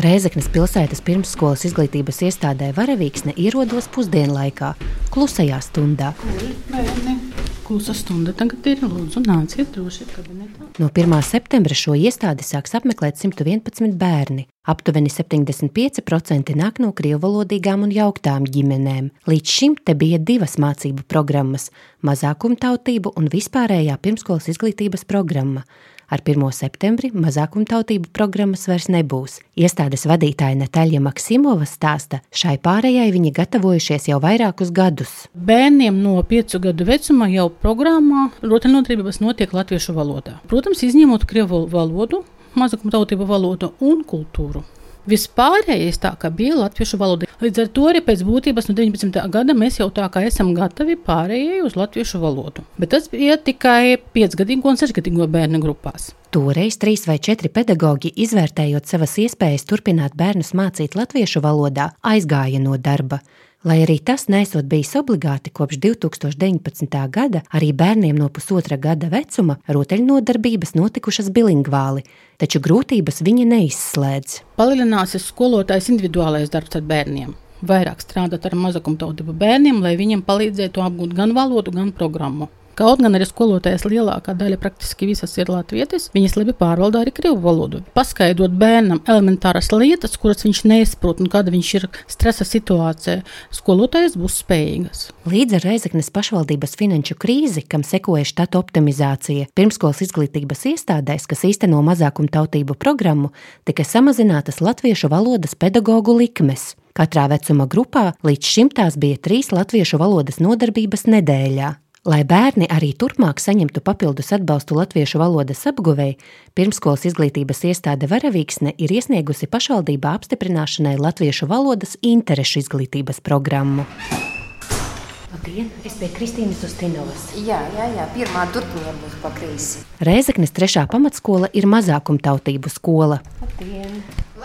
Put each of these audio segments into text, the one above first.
Rēzeknes pilsētas pirmsskolas izglītības iestādē Varavīksne ierodos pusdienlaikā, klusajā stundā. Klusa stunda tagad ir, lūdzu, nāciet droši kabinetā. No 1. septembra šo iestādi sāks apmeklēt 111 bērni. Aptuveni 75% nāk no krievvalodīgām un jauktām ģimenēm. Līdz šim te bija 2 mācību programmas – mazākumtautību un vispārējā pirmskolas izglītības programma. Ar 1. septembri mazākumtautību programmas vairs nebūs. Iestādes vadītāja Nataļa Maksimova stāsta, šai pārējai viņi gatavojušies jau vairākus gadus. Bērniem no 5 gadu vecuma jau programmā rotaļnodarbības notiek latviešu valodā. Protams, izņemot krievu valodu, mazākumtautību valodu un kultūru. Vispārējais tā, ka bija latviešu valoda. Līdz ar to arī pēc būtības no 19. gada mēs jau tā kā esam gatavi pārējai uz latviešu valodu. Bet tas bija tikai 5-gadīgo un 6-gadīgo bērnu grupās. Toreiz 3 vai 4 pedagoģi, izvērtējot savas iespējas turpināt bērnus mācīt latviešu valodā, aizgāja no darba. Lai arī tas nesot bijis obligāti, kopš 2019. gada arī bērniem no 1,5 gada vecuma rotaļnodarbības notikušas bilingvāli, taču grūtības viņa neizslēdz. Palielināsies skolotājs individuālais darbs ar bērniem. Vairāk strādāt ar mazākumtautību bērniem, lai viņiem palīdzētu apgūt gan valodu, gan programmu. Kaut gan arī skolotājas lielākā daļa praktiski visas ir latvietis, viņas labi pārvalda arī krievu valodu. Paskaidrot bērnam elementāras lietas, kuras viņš neizprot un kāda viņš ir stresa situācijā, skolotājas būs spējīgas. Līdz ar Rēzeknes pašvaldības finanšu krīzi, kam sekoja štatu optimizācija, pirmskolas izglītības iestādēs, kas īsteno mazākumtautību programmu, tika samazinātas latviešu valodas pedagogu likmes. Katrā vecuma grupā līdz šim tās bija 3 latviešu valodas nodarbības nedēļā. Lai bērni arī turpmāk saņemtu papildus atbalstu latviešu valodas apguvēji, pirmskolas izglītības iestāde Varavīksne ir iesniegusi pašvaldībā apstiprināšanai latviešu valodas interešu izglītības programmu. Labdien, es pie Kristīnas Ustinovas. Jā, pirmā durtiņa būs pa kreisi. Rēzeknes 3. pamatskola ir mazākumtautību skola. Labdien!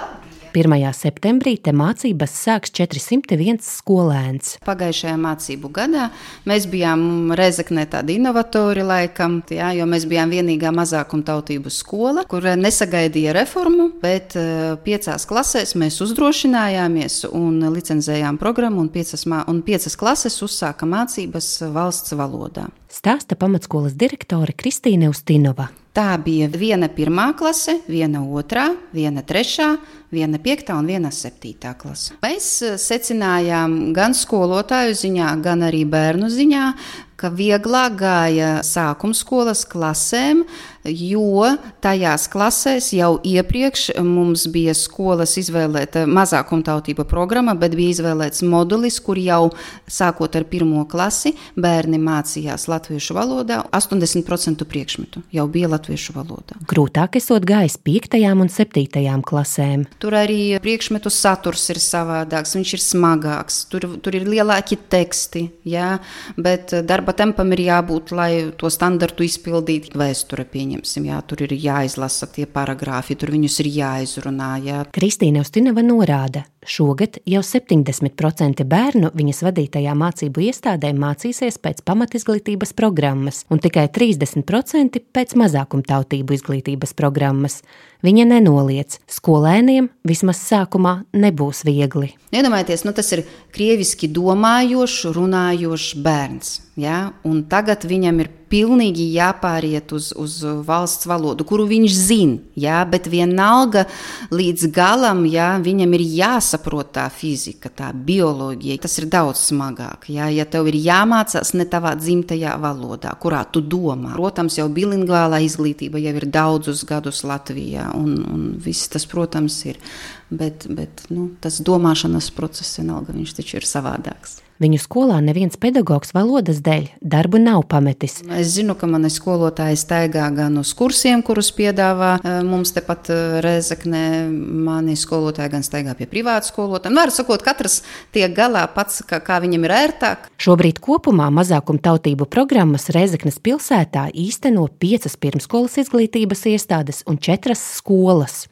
1. septembrī te mācības sāks 401 skolēns. Pagājušajā mācību gadā mēs bijām Rēzeknē tādi inovatori laikam, jo mēs bijām vienīgā mazākumtautību skola, kur nesagaidīja reformu, bet 5 klasēs mēs uzdrošinājāmies un licenzējām programmu un 5 klases uzsāka mācības valsts valodā. Stāsta pamatskolas direktore Kristīne Ustinova. Tā bija 1. 1. klase, 1. 2., 1. 3., 1. 5. un 1. 7. klase. Mēs secinājām gan skolotāju ziņā, gan arī bērnu ziņā, ka vieglāk gāja sākumskolas klasēm, jo tajās klasēs jau iepriekš mums bija skolas izvēlēta mazākumtautība programma, bet bija izvēlēts modulis, kur jau sākot ar 1. klasi bērni mācījās latviešu valodā, 80% priekšmetu jau bija latviešu valodā. Grūtāk esot gājis 5. un 7. klasēm. Tur arī priekšmetu saturs ir savādāks, viņš ir smagāks, tur ir lielāki teksti, bet darba tempam ir jābūt, lai to standartu izpildītu. Vēsture pieņemsim, tur ir jāizlasa tie paragrāfi, tur viņus ir jāizrunā. Kristīne Ustinova norāda, šogad jau 70% bērnu viņas vadītajā mācību iestādē mācīsies pēc pamatizglītības programmas un tikai 30% pēc mazākumtautību izglītības programmas. Viņa nenoliedz, skolēniem vismaz sākumā nebūs viegli. Iedomājieties, tas ir krieviski domājošs, runājošs bērns, un tagad viņam ir pilnīgi jāpāriet uz valsts valodu, kuru viņš zina, bet vienalga līdz galam, viņam ir jāsaprot tā fizika, tā bioloģija. Tas ir daudz smagāk, ja tev ir jāmācās ne tavā dzimtajā valodā, kurā tu domā. Protams, jau bilingvālā izglītība jau ir daudzus gadus Latvijā, un viss tas, protams, ir. Bet tas domāšanas process vienalga, viņš taču ir savādāks. Viņu skolā neviens pedagogs valodas dēļ darbu nav pametis. Es zinu, ka mani skolotāji staigā gan uz kursiem, kurus piedāvā mums tepat Rēzeknē. Mani skolotāji gan staigā pie privātu skolotājiem. Var sakot, katrs tiek galā pats, kā viņam ir ērtāk. Šobrīd kopumā mazākumtautību programmas Rēzeknes pilsētā īsteno 5 pirmskolas izglītības iestādes un 4 skolas.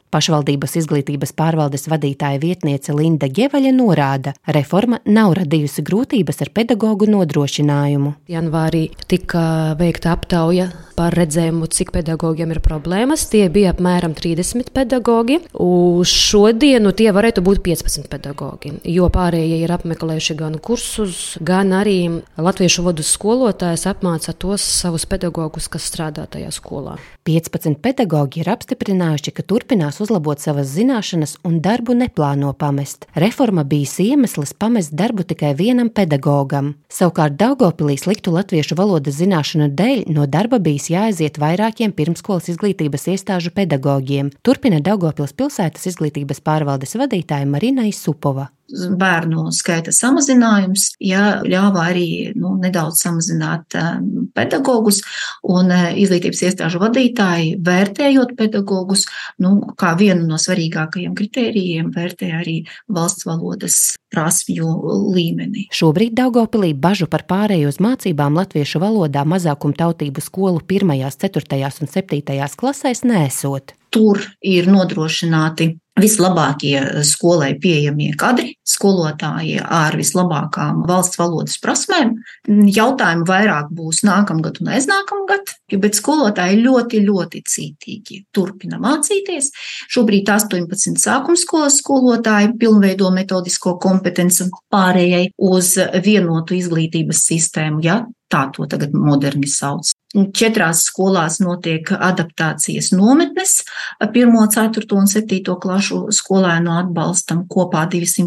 Pašvaldības izglītības pārvaldes vadītāja vietniece Linda Ģevaļa norāda, reforma nav radījusi grūtības ar pedagogu nodrošinājumu. Janvārī tika veikta aptauja par redzējumu, cik pedagogiem ir problēmas. Tie bija apmēram 30 pedagogi. Uz šodienu tie varētu būt 15 pedagogi, jo pārējie ir apmeklējuši gan kursus, gan arī latviešu valodas skolotājs apmāca tos savus pedagogus, kas strādā tajā skolā. 15 pedagogi ir apstiprinājuši, ka turpinās uzlabot savas zināšanas un darbu neplāno pamest. Reforma bijis iemesls pamest darbu tikai vienam pedagogam. Savukārt Daugavpilī sliktu latviešu valodas zināšanu dēļ no darba bijis jāaiziet vairākiem pirmskolas izglītības iestāžu pedagogiem. Turpina Daugavpils pilsētas izglītības pārvaldes vadītāja Marina Isupova. Bērnu skaita samazinājums, ļāva arī nedaudz samazināt pedagogus, un izglītības iestāžu vadītāji, vērtējot pedagogus, kā vienu no svarīgākajiem kritērijiem, vērtē arī valsts valodas prasmju līmeni. Šobrīd Daugavpilī bažu par pārēju uz mācībām latviešu valodā mazākumtautību skolu 1., 4. un 7. klasēs neesot. Tur ir nodrošināti vislabākie skolai pieejamie kadri, skolotāji ar vislabākām valsts valodas prasmēm. Jautājumi vairāk būs nākamgad un aiznākamgad, bet skolotāji ļoti, ļoti cītīgi turpina mācīties. Šobrīd 18 sākumskolas skolotāji pilnveido metodisko kompetenci pārējai uz vienotu izglītības sistēmu, tā to tagad moderni sauc. 4 skolās notiek adaptācijas nometnes 1., 4. un 7. klašu skolēnu atbalstam, kopā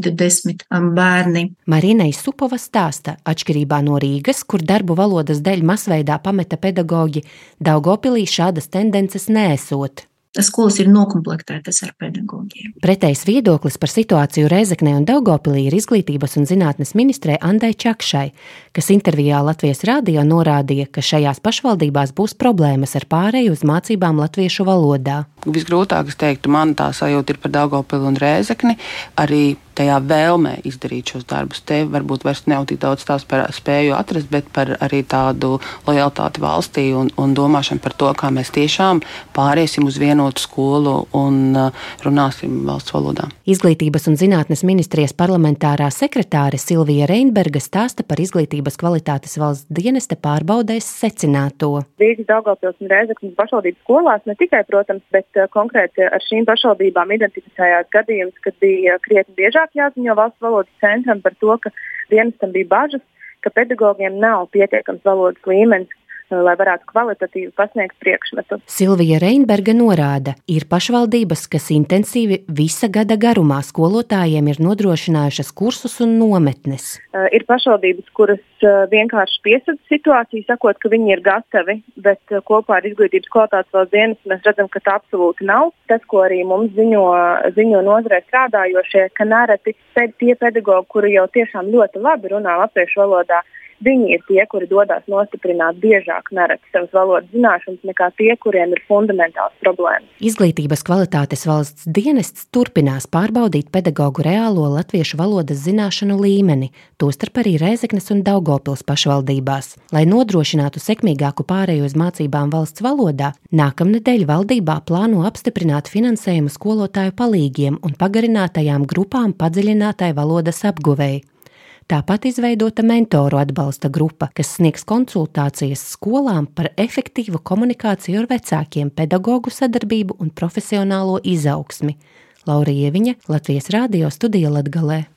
210 bērni. Marina Isupova stāsta, atšķirībā no Rīgas, kur darbu valodas dēļ masveidā pameta pedagoģi, Daugavpilī šādas tendences neesot. Skolas ir nokomplektētas ar pedagogiem. Pretējs viedoklis par situāciju Rēzeknē un Daugavpilī ir izglītības un zinātnes ministrei Andai Čakšai, kas intervijā Latvijas radio norādīja, ka šajās pašvaldībās būs problēmas ar pārēju uz mācībām latviešu valodā. Visgrūtāk, es teiktu, man tā sajūta ir par Daugavpili un Rēzekni, arī tajā vēlmē izdarīt šos darbus. Te varbūt vairs nav tik daudz tās par spēju atrast, bet par arī tādu lojalitāti valstī un domāšanu par to, kā mēs tiešām pāriesim uz vienotu skolu un runāsim valsts valodā. Izglītības un zinātnes ministrijas parlamentārā sekretāre Silvija Reinberga stāsta par izglītības kvalitātes valsts dienesta pārbaudēs secināto. Rīgas, Daugavpils un Rēzeknes pašvaldības skolās ne tikai, protams, bet konkrēti ar šīm pašvaldībām identificējās gadījums, kad bija krietni biežāk jāziņo valsts valodas centram par to, ka dienestam bija bažas, ka pedagogiem nav pietiekams valodas līmenis, lai varētu kvalitatīvi pasniegt priekšmetu. Silvija Reinberga norāda, ir pašvaldības, kas intensīvi visa gada garumā skolotājiem ir nodrošinājušas kursus un nometnes. Ir pašvaldības, kuras vienkārši piesadz situāciju, sakot, ka viņi ir gatavi, bet kopā ar izglītības kvalitātes valsts dienestu mēs redzam, ka tā absolūti nav. Tas, ko arī mums ziņo nozarē strādājošie, ka nereti tie pedagogi, kuri jau tiešām ļoti labi runā latviešu valodā, viņi ir tie, kuri dodas nostiprināt biežāk nereti savas valodas zināšanas nekā tie, kuriem ir fundamentāls problēmas. Izglītības kvalitātes valsts dienests turpinās pārbaudīt pedagogu reālo latviešu valodas zināšanu līmeni, tostarp arī Rēzeknes un Daugavpils pašvaldībās. Lai nodrošinātu sekmīgāku pārēju uz mācībām valsts valodā, nākamnedēļ valdībā plāno apstiprināt finansējumu skolotāju palīgiem un pagarinātajām grupām padziļinātai valodas apguvēji. Tāpat izveidota mentoru atbalsta grupa, kas sniegs konsultācijas skolām par efektīvu komunikāciju ar vecākiem, pedagogu sadarbību un profesionālo izaugsmi. Laura Ieviņa, Latvijas radio studija Latgalē.